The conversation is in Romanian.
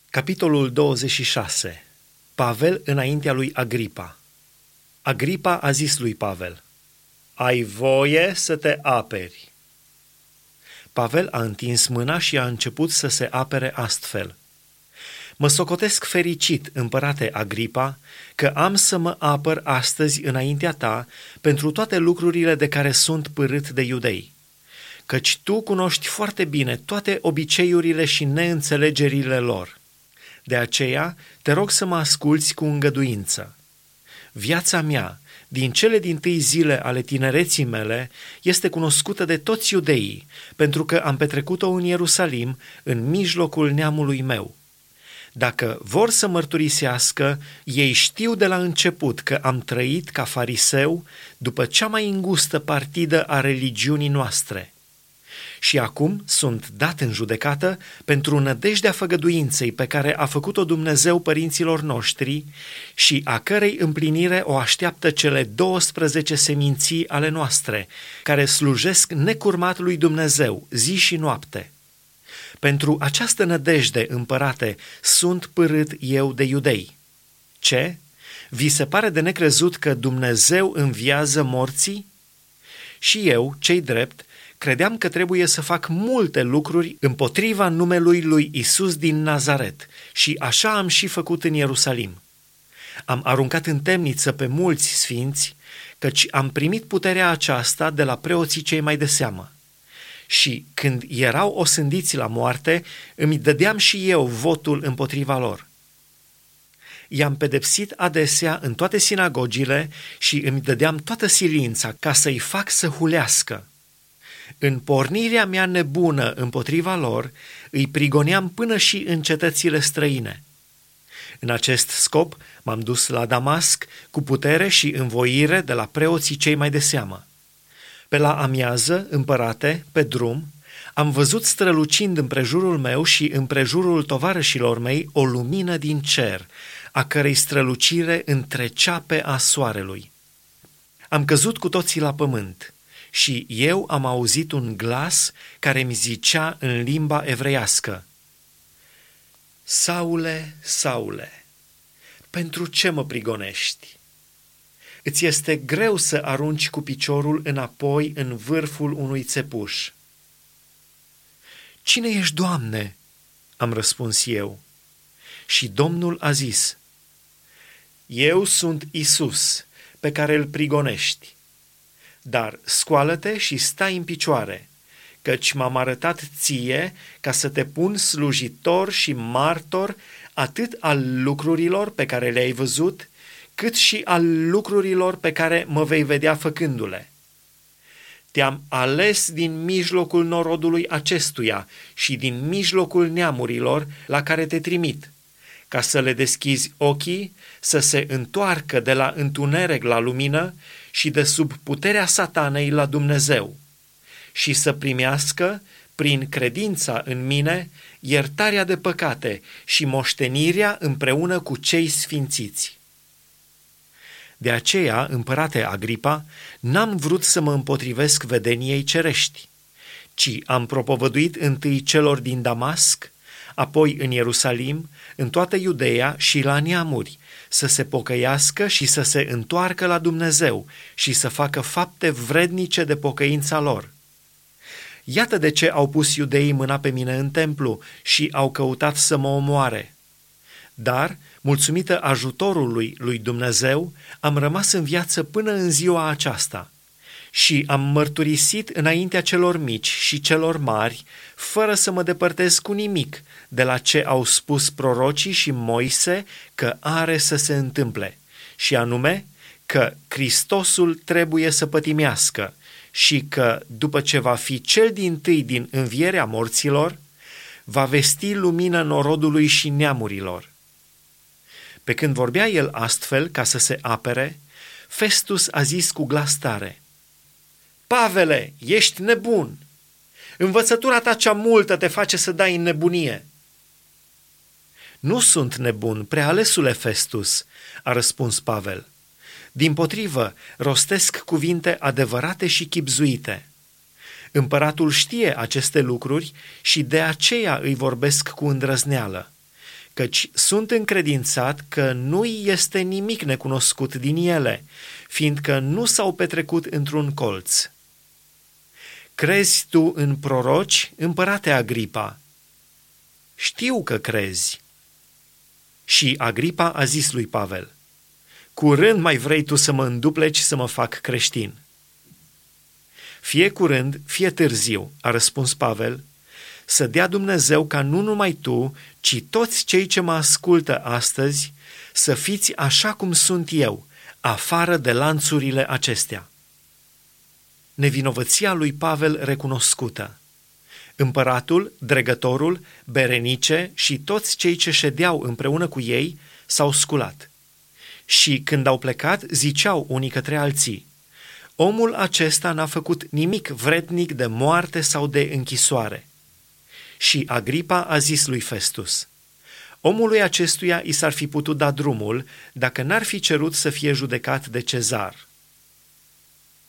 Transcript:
Capitolul 26. Pavel înaintea lui Agripa. Agripa a zis lui Pavel: Ai voie să te aperi. Pavel a întins mâna și a început să se apere astfel: Mă socotesc fericit, împărate Agripa, că am să mă apăr astăzi înaintea ta pentru toate lucrurile de care sunt pârât de iudei, căci tu cunoști foarte bine toate obiceiurile și neînțelegerile lor. De aceea te rog să mă asculți cu îngăduință. Viața mea, din cele dintâi zile ale tinereții mele, este cunoscută de toți iudeii, pentru că am petrecut-o în Ierusalim, în mijlocul neamului meu. Dacă vor să mărturisească, ei știu de la început că am trăit ca fariseu după cea mai îngustă partidă a religiunii noastre. Și acum sunt dat în judecată pentru nădejdea făgăduinței pe care a făcut-o Dumnezeu părinților noștri și a cărei împlinire o așteaptă cele 12 seminții ale noastre, care slujesc necurmat lui Dumnezeu zi și noapte. Pentru această nădejde, împărate, sunt pârât eu de iudei. Ce? Vi se pare de necrezut că Dumnezeu înviază morții? Și eu, cei drept, credeam că trebuie să fac multe lucruri împotriva numelui lui Isus din Nazaret și așa am și făcut în Ierusalim. Am aruncat în temniță pe mulți sfinți, căci am primit puterea aceasta de la preoții cei mai de seamă. Și când erau osândiți la moarte, îmi dădeam și eu votul împotriva lor. I-am pedepsit adesea în toate sinagogile și îmi dădeam toată silința ca să-i fac să hulească. În pornirea mea nebună împotriva lor, îi prigoneam până și în cetățile străine. În acest scop m-am dus la Damasc cu putere și învoire de la preoții cei mai de seamă. Pe la amiază, împărate, pe drum, am văzut strălucind împrejurul meu și împrejurul tovarășilor mei o lumină din cer, a cărei strălucire întrecea pe a soarelui. Am căzut cu toții la pământ și eu am auzit un glas care mi zicea în limba evreiască: Saule, Saule, pentru ce mă prigonești? Îți este greu să arunci cu piciorul înapoi în vârful unui țepuș. Cine ești, Doamne? Am răspuns eu. Și Domnul a zis: Eu sunt Isus, pe care îl prigonești. Dar scoală-te și stai în picioare, căci m-am arătat ție ca să te pun slujitor și martor atât al lucrurilor pe care le-ai văzut, cât și al lucrurilor pe care mă vei vedea făcându-le. Te-am ales din mijlocul norodului acestuia și din mijlocul neamurilor la care te trimit, ca să le deschizi ochii, să se întoarcă de la întuneric la lumină și de sub puterea satanei la Dumnezeu, și să primească, prin credința în mine, iertarea de păcate și moștenirea împreună cu cei sfințiți. De aceea, împărate Agripa, n-am vrut să mă împotrivesc vedeniei cerești, ci am propovăduit întâi celor din Damasc, apoi în Ierusalim, în toată Iudeea și la neamuri, să se pocăiască și să se întoarcă la Dumnezeu și să facă fapte vrednice de pocăința lor. Iată de ce au pus iudeii mâna pe mine în templu și au căutat să mă omoare. Dar, mulțumită ajutorului lui Dumnezeu, am rămas în viață până în ziua aceasta și am mărturisit înaintea celor mici și celor mari, fără să mă depărtez cu nimic de la ce au spus prorocii și Moise că are să se întâmple, și anume că Hristosul trebuie să pătimească și că, după ce va fi cel dintâi din învierea morților, va vesti lumină norodului și neamurilor. Pe când vorbea el astfel ca să se apere, Festus a zis cu glas tare: Pavele, ești nebun! Învățătura ta cea multă te face să dai în nebunie. Nu sunt nebun, prealesule Festus, a răspuns Pavel. Dimpotrivă, rostesc cuvinte adevărate și chibzuite. Împăratul știe aceste lucruri și de aceea îi vorbesc cu îndrăzneală, căci sunt încredințat că nu-i este nimic necunoscut din ele, fiindcă nu s-au petrecut într-un colț. Crezi tu în proroci, împărate Agripa? Știu că crezi. Și Agripa a zis lui Pavel: curând mai vrei tu să mă îndupleci să mă fac creștin? Fie curând, fie târziu, a răspuns Pavel, să dea Dumnezeu ca nu numai tu, ci toți cei ce mă ascultă astăzi să fiți așa cum sunt eu, afară de lanțurile acestea. Nevinovăția lui Pavel recunoscută. Împăratul, dregătorul, Berenice și toți cei ce ședeau împreună cu ei s-au sculat. Și când au plecat, ziceau unii către alții: omul acesta n-a făcut nimic vrednic de moarte sau de închisoare. Și Agripa a zis lui Festus: omului acestuia i s-ar fi putut da drumul dacă n-ar fi cerut să fie judecat de Cezar.